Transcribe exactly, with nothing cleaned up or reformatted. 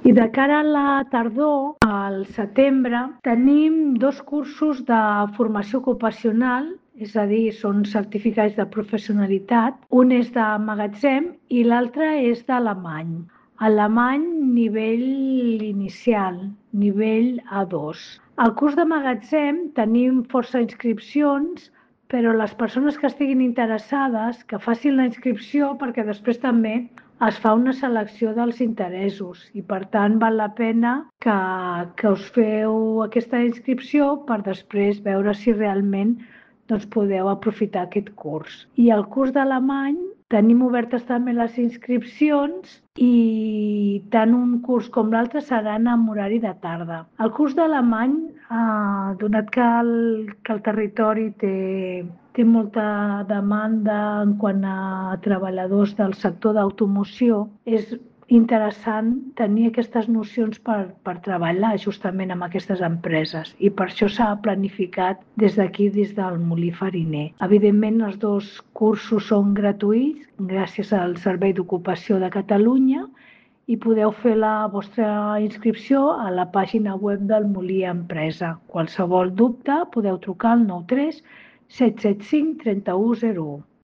I de cara a la tardor, al setembre, tenim dos cursos de formació ocupacional, és a dir, són certificats de professionalitat. Un és de magatzem i l'altre és d'alemany. Alemany nivell inicial, nivell A dos. Al curs de magatzem tenim força inscripcions, però les persones que estiguin interessades que facin la inscripció, perquè després també es fa una selecció dels interessos i per tant val la pena que, que us feu aquesta inscripció per després veure si realment doncs, podeu aprofitar aquest curs. I el curs d'alemany tenim obertes també les inscripcions i tant un curs com l'altre seran en horari de tarda. El curs d'alemany, eh, donat que el, que el territori té, té molta demanda en quant a treballadors del sector d'automoció, és interessant tenir aquestes nocions per, per treballar justament amb aquestes empreses i per això s'ha planificat des d'aquí, des del Molí Fariner. Evidentment, els dos cursos són gratuïts gràcies al Servei d'Ocupació de Catalunya i podeu fer la vostra inscripció a la pàgina web del Molí Empresa. Qualsevol dubte podeu trucar al nou tres set set cinc tres u zero u.